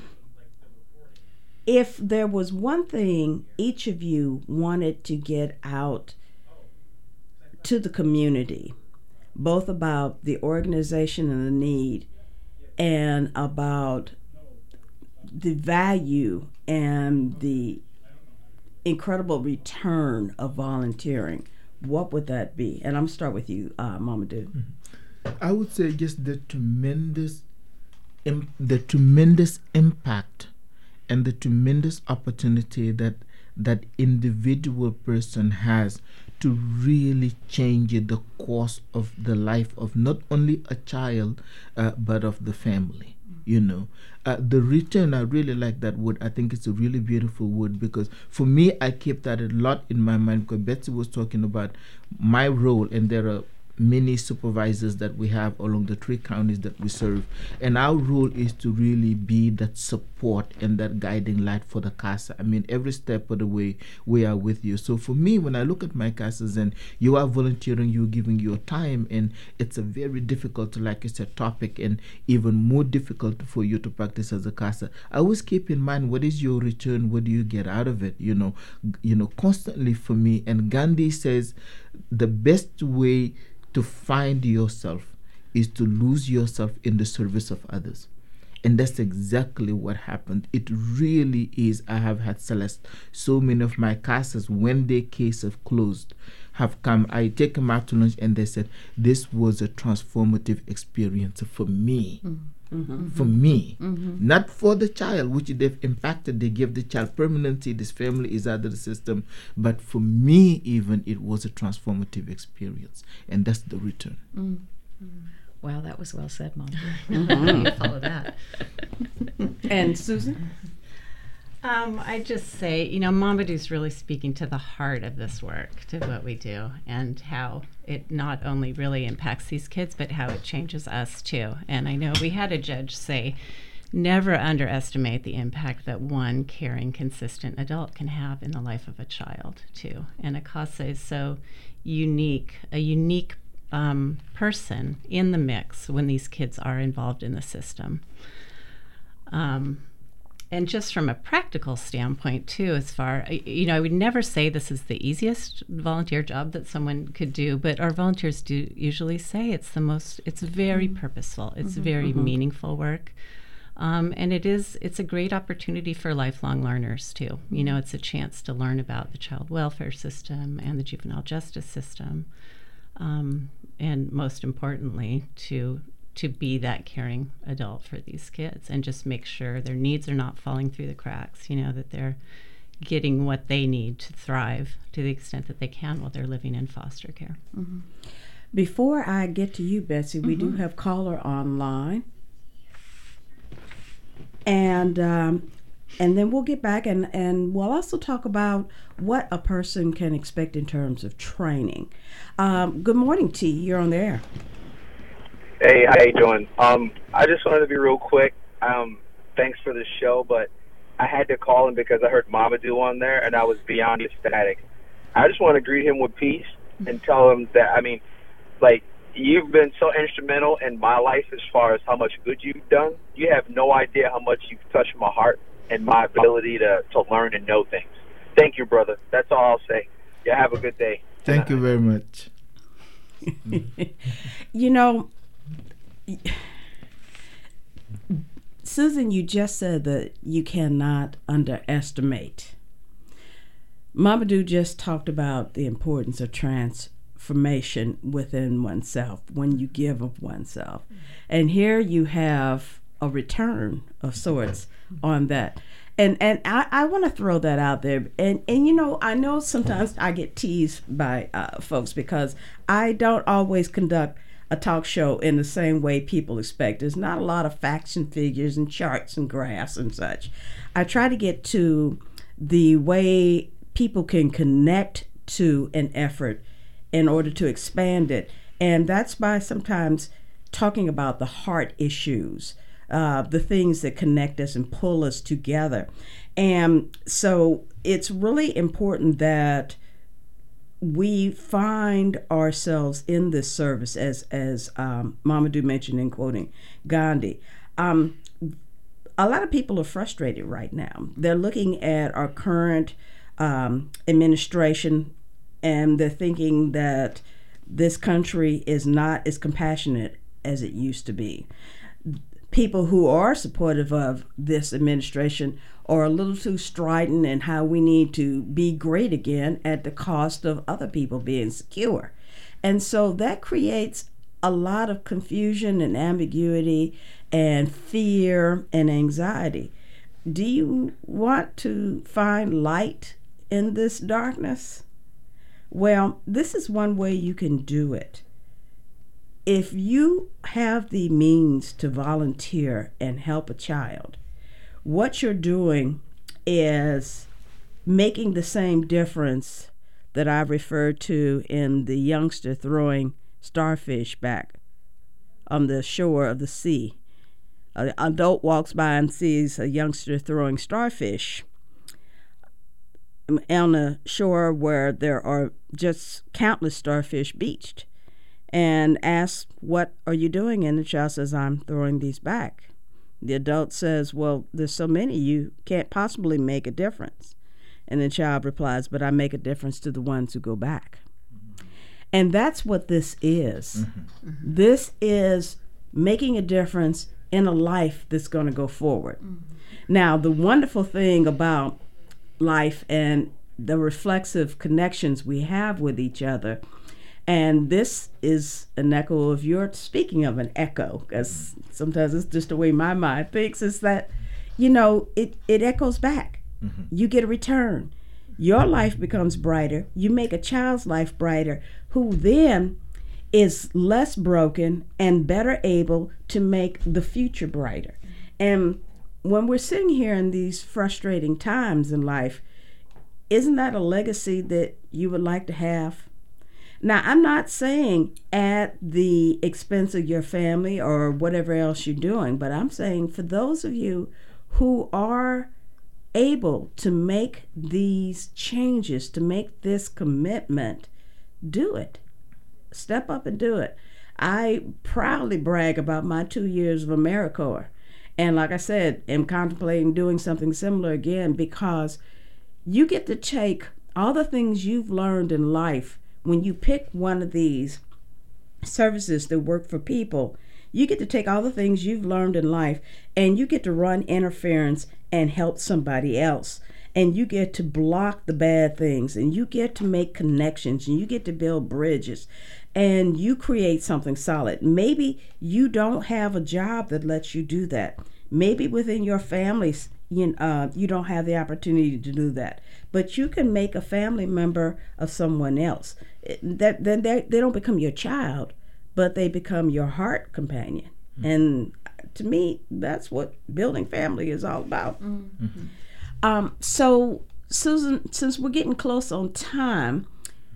if there was one thing each of you wanted to get out to the community, both about the organization and the need, and about the value and the incredible return of volunteering, what would that be? And I'm going to start with you, uh, Mamadou. I would say just the tremendous, im- the tremendous impact and the tremendous opportunity that that individual person has to really change the course of the life of not only a child, uh, but of the family. You know, uh, the return, I really like that word. I think it's a really beautiful word, because for me, I keep that a lot in my mind, because Betsy was talking about my role, and there are many supervisors that we have along the three counties that we serve, and our role is to really be that support and that guiding light for the CASA. I mean, every step of the way we are with you. So for me, when I look at my CASAs and you are volunteering, you're giving your time, and it's a very difficult, like I said, topic, and even more difficult for you to practice as a CASA. I always keep in mind, what is your return? What do you get out of it? You know, you know, constantly for me. And Gandhi says the best way to find yourself is to lose yourself in the service of others. And that's exactly what happened. It really is. I have had, Celeste, so many of my CASAs, when their case have closed, have come. I take them out to lunch, and they said, this was a transformative experience for me. Mm-hmm. For me. Mm-hmm. Not for the child, which they've impacted. They give the child permanency. This family is out of the system. But for me, even, it was a transformative experience. And that's the return. Mm-hmm. Wow, that was well said, Mom. Mm-hmm. You follow that. And Susan? Um, I just say, you know, Mamadou's really speaking to the heart of this work, to what we do, and how it not only really impacts these kids, but how it changes us too. And I know we had a judge say, never underestimate the impact that one caring, consistent adult can have in the life of a child too. And Akasa is so unique, a unique um, person in the mix when these kids are involved in the system. Um, And just from a practical standpoint, too, as far, you know, I would never say this is the easiest volunteer job that someone could do, but our volunteers do usually say it's the most, it's very mm-hmm. purposeful. It's mm-hmm. very mm-hmm. meaningful work. Um, and it is, it's a great opportunity for lifelong learners, too. You know, it's a chance to learn about the child welfare system and the juvenile justice system. Um, and most importantly, to to be that caring adult for these kids, and just make sure their needs are not falling through the cracks, you know, that they're getting what they need to thrive to the extent that they can while they're living in foster care. Mm-hmm. Before I get to you, Betsy, we mm-hmm. do have caller online. And um, and then we'll get back, and, and we'll also talk about what a person can expect in terms of training. Um, good morning, T. You're on the air. Hey, how you doing? Um, I just wanted to be real quick. Um, thanks for the show, but I had to call him because I heard Mamadou on there, and I was beyond ecstatic. I just want to greet him with peace and tell him that, I mean, like, you've been so instrumental in my life as far as how much good you've done. You have no idea how much you've touched my heart and my ability to, to learn and know things. Thank you, brother. That's all I'll say. Yeah, have a good day. Thank you very much. You know, Susan, you just said that you cannot underestimate. Mamadou just talked about the importance of transformation within oneself when you give of oneself. And here you have a return of sorts on that. And and I, I want to throw that out there. And, and, you know, I know sometimes I get teased by uh, folks because I don't always conduct a talk show in the same way people expect. There's not a lot of facts and figures and charts and graphs and such. I try to get to the way people can connect to an effort in order to expand it. And that's by sometimes talking about the heart issues, uh, the things that connect us and pull us together. And so it's really important that we find ourselves in this service, as as um, Mamadou mentioned in quoting Gandhi. Um, a lot of people are frustrated right now. They're looking at our current um, administration, and they're thinking that this country is not as compassionate as it used to be. People who are supportive of this administration are a little too strident in how we need to be great again at the cost of other people being secure. And so that creates a lot of confusion and ambiguity and fear and anxiety. do you want to find light in this darkness? Well, this is one way you can do it. If you have the means to volunteer and help a child, what you're doing is making the same difference that I referred to in the youngster throwing starfish back on the shore of the sea. An adult walks by and sees a youngster throwing starfish on a shore where there are just countless starfish beached, and asks, "What are you doing?" And the child says, "I'm throwing these back." The adult says, "Well, there's so many, you can't possibly make a difference." And the child replies, "But I make a difference to the ones who go back." Mm-hmm. And that's what this is. Mm-hmm. Mm-hmm. This is making a difference in a life that's going to go forward. Mm-hmm. Now, the wonderful thing about life and the reflexive connections we have with each other, and this is an echo of your, speaking of an echo, because sometimes it's just the way my mind thinks, is that, you know, it, it echoes back. Mm-hmm. You get a return. Your life becomes brighter. You make a child's life brighter, who then is less broken and better able to make the future brighter. And when we're sitting here in these frustrating times in life, isn't that a legacy that you would like to have? Now, I'm not saying at the expense of your family or whatever else you're doing, but I'm saying for those of you who are able to make these changes, to make this commitment, do it. Step up and do it. I proudly brag about my two years of AmeriCorps. And like I said, am contemplating doing something similar again, because you get to take all the things you've learned in life. When you pick one of these services that work for people, you get to take all the things you've learned in life and you get to run interference and help somebody else. And you get to block the bad things, and you get to make connections, and you get to build bridges, and you create something solid. Maybe you don't have a job that lets you do that. Maybe within your families, you, uh, you don't have the opportunity to do that. But you can make a family member of someone else. That then they, they don't become your child, but they become your heart companion. Mm-hmm. And to me, that's what building family is all about. Mm-hmm. Um, so, Susan, since we're getting close on time,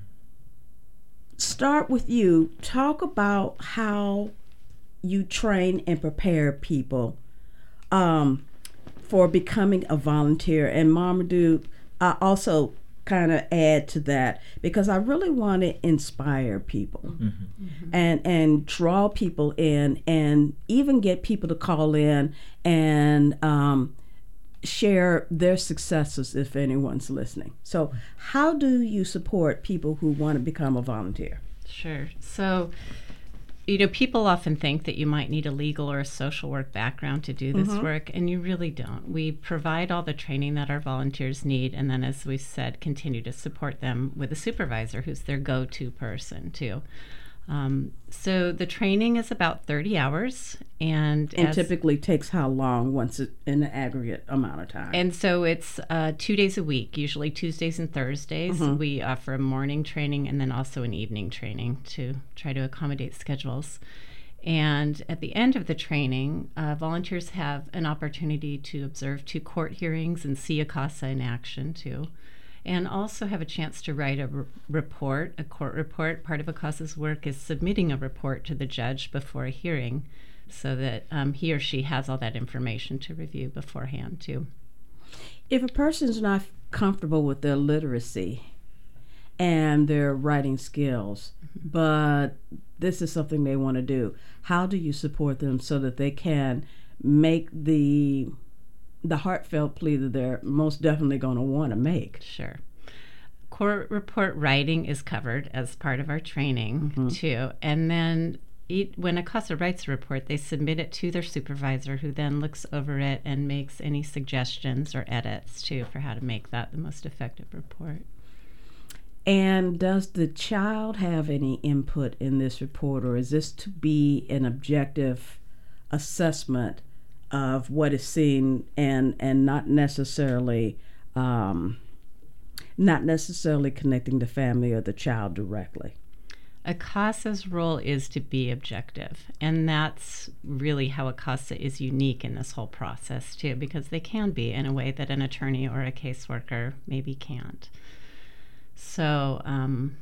start with you. Talk about how you train and prepare people um, for becoming a volunteer. And Mamadou, I also kind of add to that, because I really want to inspire people mm-hmm. Mm-hmm. and and draw people in, and even get people to call in and um, share their successes if anyone's listening. So how do you support people who want to become a volunteer? Sure. So, you know, people often think that you might need a legal or a social work background to do this mm-hmm. work, and you really don't. We provide all the training that our volunteers need, and then, as we said, continue to support them with a supervisor who's their go-to person, too. Um, so the training is about thirty hours, and and as, typically takes how long once it, in an aggregate amount of time? And so it's uh, two days a week, usually Tuesdays and Thursdays. Mm-hmm. We offer a morning training and then also an evening training to try to accommodate schedules. And at the end of the training, uh, volunteers have an opportunity to observe two court hearings and see ACASA in action too. And also have a chance to write a r- report, a court report. Part of ACASA's work is submitting a report to the judge before a hearing, so that um, he or she has all that information to review beforehand, too. If a person's not comfortable with their literacy and their writing skills, mm-hmm. but this is something they want to do, how do you support them so that they can make the the heartfelt plea that they're most definitely going to want to make? Sure. Court report writing is covered as part of our training, mm-hmm. too. And then it, when ACASA writes a report, they submit it to their supervisor, who then looks over it and makes any suggestions or edits, too, for how to make that the most effective report. And does the child have any input in this report, or is this to be an objective assessment of what is seen and and not necessarily um, not necessarily connecting the family or the child directly. A CASA's role is to be objective, and that's really how a CASA is unique in this whole process too, because they can be in a way that an attorney or a caseworker maybe can't. So um,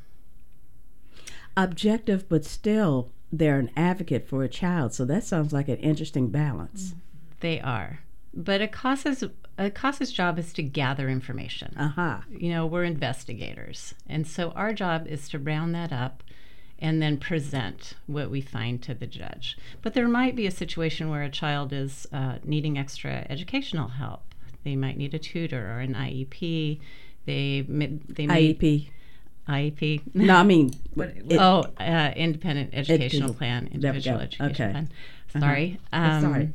objective, but still they're an advocate for a child, so that sounds like an interesting balance. They are, but a CASA's a CASA's job is to gather information. Uh-huh. You know, we're investigators, and so our job is to round that up and then present what we find to the judge. But there might be a situation where a child is uh, needing extra educational help. They might need a tutor or an I E P. They they may, I E P. I E P. No, I mean, it, oh, uh, independent educational it, plan, individual education okay. plan. Sorry. Uh-huh. Um, Sorry.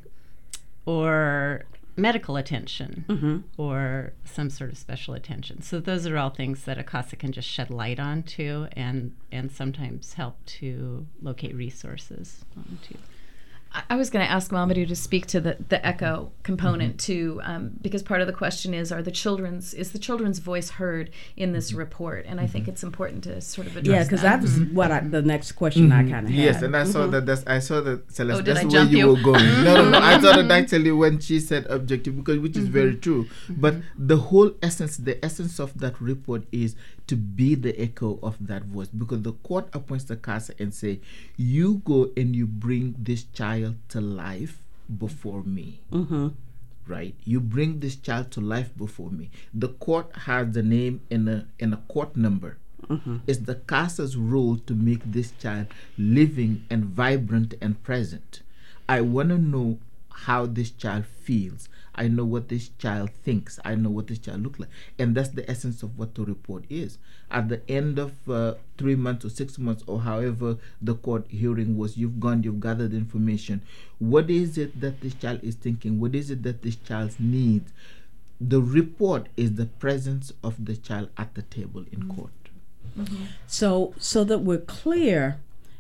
Or medical attention, mm-hmm. or some sort of special attention. So those are all things that a CASA can just shed light on to, and and sometimes help to locate resources onto. I was going to ask Mamadou to speak to the, the echo component mm-hmm. too, um, because part of the question is: Are the children's is the children's voice heard in this mm-hmm. report? And I think it's important to sort of address. Yeah, because that was what I, the next question mm-hmm. I kind of had. Yes, and I saw mm-hmm. that. That's, I saw that. Celeste, oh, did that's I where jump you, you were going. No, no, no. I thought that actually when she said objective, because which is mm-hmm. very true. Mm-hmm. But the whole essence, the essence of that report is to be the echo of that voice, because the court appoints the CASA and say, you go and you bring this child to life before me. Mm-hmm. Right? You bring this child to life before me. The court has the name and a, and a court number. Mm-hmm. It's the CASA's role to make this child living and vibrant and present. I want to know how this child feels. I know what this child thinks. I know what this child looks like. And that's the essence of what the report is. At the end of uh, three months or six months or however the court hearing was, you've gone, you've gathered information. What is it that this child is thinking? What is it that this child needs? The report is the presence of the child at the table in court. Mm-hmm. So, so that we're clear,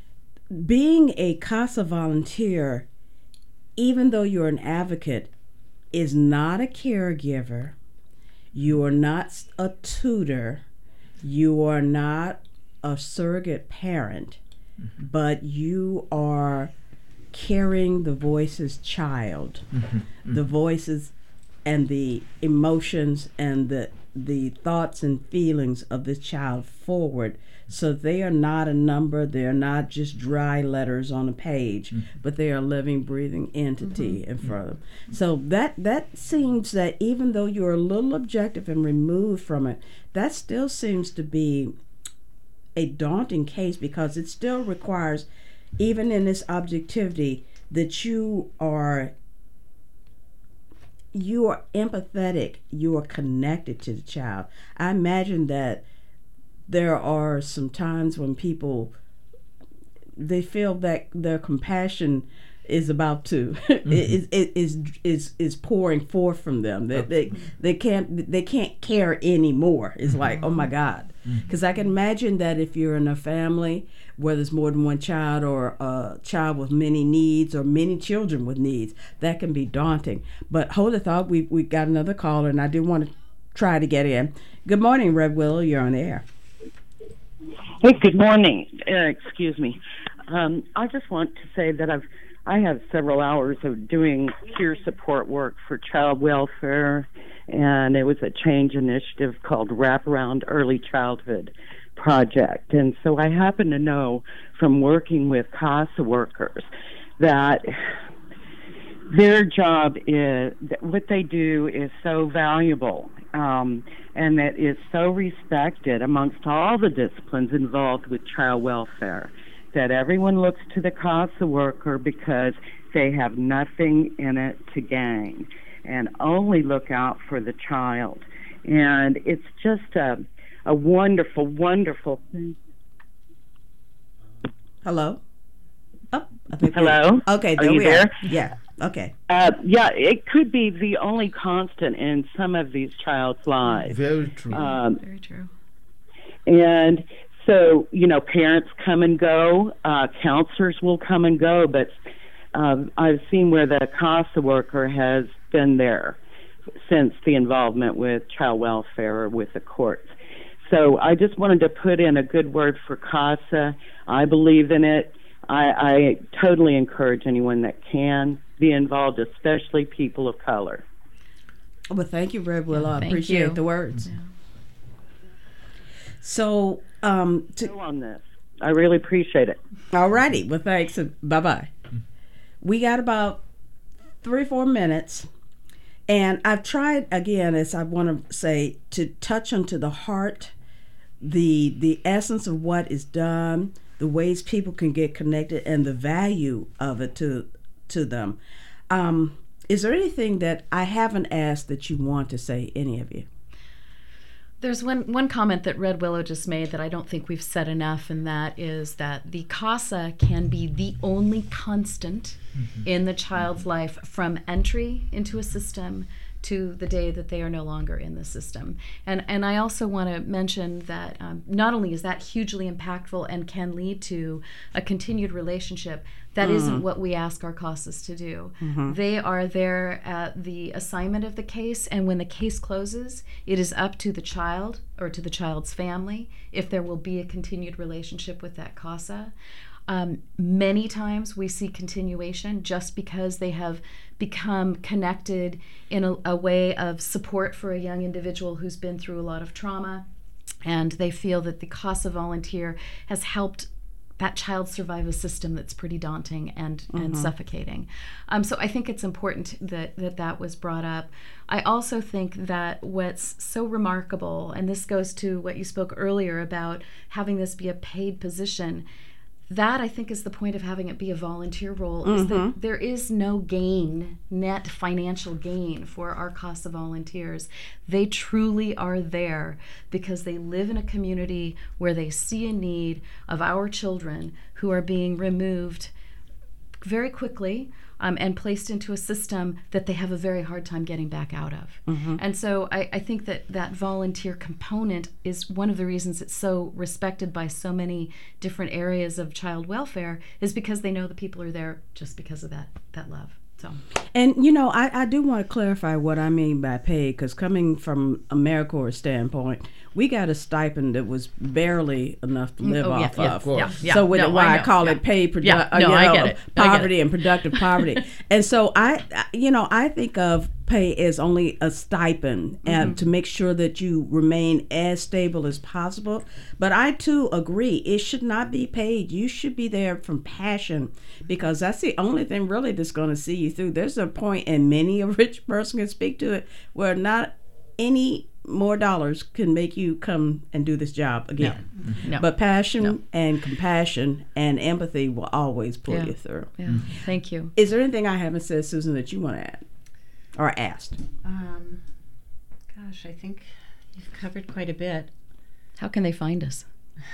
being a CASA volunteer, even though you're an advocate, is not a caregiver. You are not a tutor. You are not a surrogate parent, mm-hmm. but you are carrying the voice's child, mm-hmm. Mm-hmm. the voices and the emotions and the the thoughts and feelings of this child forward. So they are not a number, they're not just dry letters on a page, mm-hmm. but they are a living, breathing entity mm-hmm. in front of them. So that that seems that even though you're a little objective and removed from it, that still seems to be a daunting case, because it still requires, even in this objectivity, that you are you are empathetic, you are connected to the child. I imagine that there are some times when people, they feel that their compassion is about to mm-hmm. is, is is is pouring forth from them. That they, they they can't they can't care anymore. It's mm-hmm. like, oh my God, because mm-hmm. I can imagine that if you're in a family where there's more than one child, or a child with many needs, or many children with needs, that can be daunting. But hold a thought, we we got another caller, and I do want to try to get in. Good morning, Red Willow. You're on the air. Hey, good morning. Uh, excuse me. Um, I just want to say that I've I have several hours of doing peer support work for child welfare, and it was a change initiative called Wraparound Early Childhood Project. And so I happen to know from working with CASA workers that their job is, what they do is so valuable, um, and that is so respected amongst all the disciplines involved with child welfare, that everyone looks to the CASA worker because they have nothing in it to gain and only look out for the child. And it's just a, a wonderful, wonderful thing. Hello? Oh, I think Hello? Okay, there are you we there? are. Yeah, okay. Uh, yeah, it could be the only constant in some of these child's lives. Very true. Um, Very true. And so, you know, parents come and go, uh, counselors will come and go, but uh, I've seen where the CASA worker has been there since the involvement with child welfare or with the courts. So I just wanted to put in a good word for CASA. I believe in it. I, I totally encourage anyone that can be involved, especially people of color. Well, thank you, Red Willow. I Thank appreciate you. the words. Yeah. So, um, to, Go on this. I really appreciate it. all righty. Well, thanks. Bye bye. We got about three, four minutes. And I've tried, again, as I want to say, to touch onto the heart, the the essence of what is done, the ways people can get connected, and the value of it to to them. Um, is there anything that I haven't asked that you want to say, any of you? There's one, one comment that Red Willow just made that I don't think we've said enough, and that is that the CASA can be the only constant mm-hmm. in the child's life from entry into a system to the day that they are no longer in the system. And and I also want to mention that um, not only is that hugely impactful and can lead to a continued relationship, that mm. isn't what we ask our CASAs to do. Mm-hmm. They are there at the assignment of the case, and when the case closes, it is up to the child or to the child's family if there will be a continued relationship with that CASA. Um, many times we see continuation just because they have become connected in a, a way of support for a young individual who's been through a lot of trauma, and they feel that the CASA volunteer has helped that child survive a system that's pretty daunting and, mm-hmm. and suffocating. Um, so I think it's important that, that that was brought up. I also think that what's so remarkable, and this goes to what you spoke earlier about having this be a paid position, that I think is the point of having it be a volunteer role, mm-hmm. is that there is no gain, net financial gain for our CASA volunteers. They truly are there because they live in a community where they see a need of our children who are being removed very quickly um, and placed into a system that they have a very hard time getting back out of. Mm-hmm. And so I, I think that that volunteer component is one of the reasons it's so respected by so many different areas of child welfare, is because they know the people are there just because of that that love. So. And, you know, I, I do want to clarify what I mean by paid, because coming from AmeriCorps standpoint, we got a stipend that was barely enough to live oh, off yeah, of. Yeah, yeah, yeah. So with no, why I, I call yeah. it paid produ- yeah. uh, no, you I know, get it. poverty I get it. and productive poverty. And so I, you know, I think of pay as only a stipend mm-hmm. and to make sure that you remain as stable as possible. But I too agree, it should not be paid. You should be there from passion, because that's the only thing really that's going to see you through. There's a point, and many a rich person can speak to it, where not any more dollars can make you come and do this job again. No. No. But passion No. and compassion and empathy will always pull yeah. you through. Yeah. Thank you. Is there anything I haven't said, Susan, that you want to add or asked? Um, gosh, I think you've covered quite a bit. How can they find us?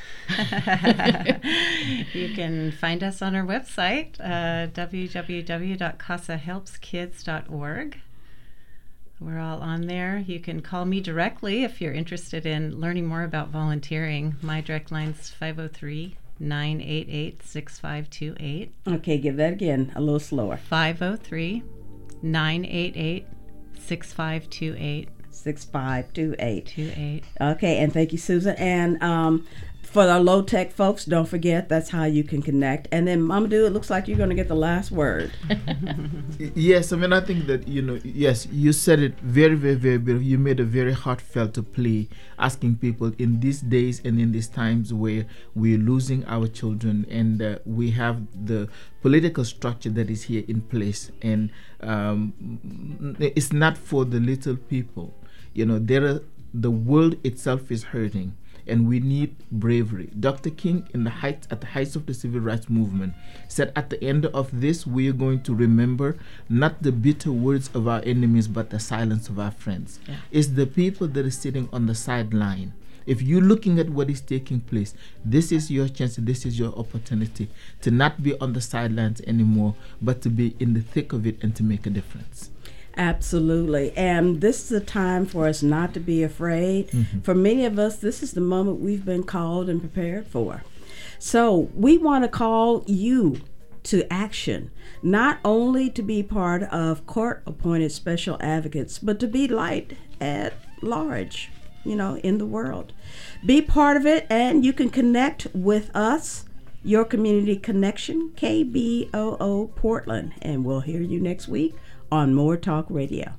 You can find us on our website, uh, w w w dot casa helps kids dot org. We're all on there. You can call me directly if you're interested in learning more about volunteering. My direct line's five oh three, nine eight eight, six five two eight. Okay, give that again, a little slower. five oh three, nine eight eight, six five two eight. six five two eight. Two eight. Okay, and thank you, Susan. And um, for the low-tech folks, don't forget, that's how you can connect. And then, Mamadou, it looks like you're going to get the last word. Yes, I mean, I think that, you know, yes, you said it very, very, very beautiful. You made a very heartfelt plea, asking people in these days and in these times where we're losing our children, and uh, we have the political structure that is here in place, and um, it's not for the little people. You know, there are, the world itself is hurting, and we need bravery. Doctor King, in the height, at the heights of the civil rights movement, said, at the end of this, we are going to remember not the bitter words of our enemies, but the silence of our friends. Yeah. It's the people that are sitting on the sideline. If you're looking at what is taking place, this is your chance, this is your opportunity to not be on the sidelines anymore, but to be in the thick of it and to make a difference. Absolutely. And this is a time for us not to be afraid. Mm-hmm. For many of us, this is the moment we've been called and prepared for. So we want to call you to action, not only to be part of court-appointed special advocates, but to be light at large, you know, in the world. Be part of it, and you can connect with us, Your Community Connection, K B O O Portland, and we'll hear you next week on More Talk Radio.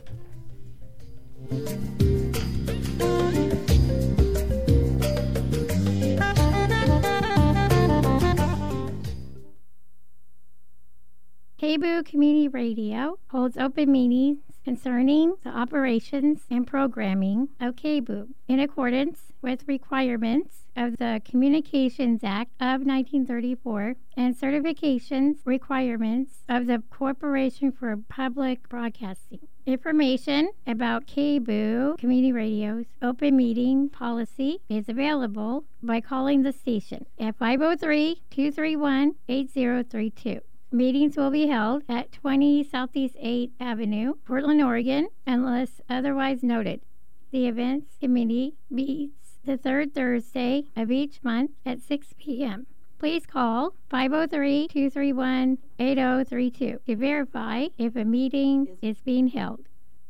K B O O Community Radio holds open meetings concerning the operations and programming of K B O O in accordance with requirements of the Communications Act of nineteen thirty-four and certifications requirements of the Corporation for Public Broadcasting. Information about K B O O Community Radio's open meeting policy is available by calling the station at five oh three, two three one, eight oh three two. Meetings will be held at twenty Southeast eighth Avenue, Portland, Oregon, unless otherwise noted. The events committee meets the third Thursday of each month at six p.m. Please call five oh three, two three one, eight oh three two to verify if a meeting is being held.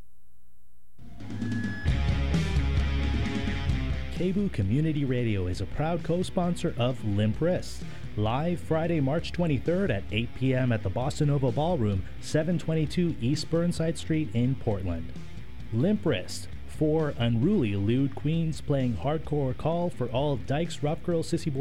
K B O O Community Radio is a proud co-sponsor of Limp Wrist. Live Friday, March twenty-third at eight p.m. at the Bossa Nova Ballroom, seven twenty-two East Burnside Street in Portland. Limp Wrist, four unruly lewd queens playing hardcore call for all dykes, rough girls, sissy boys,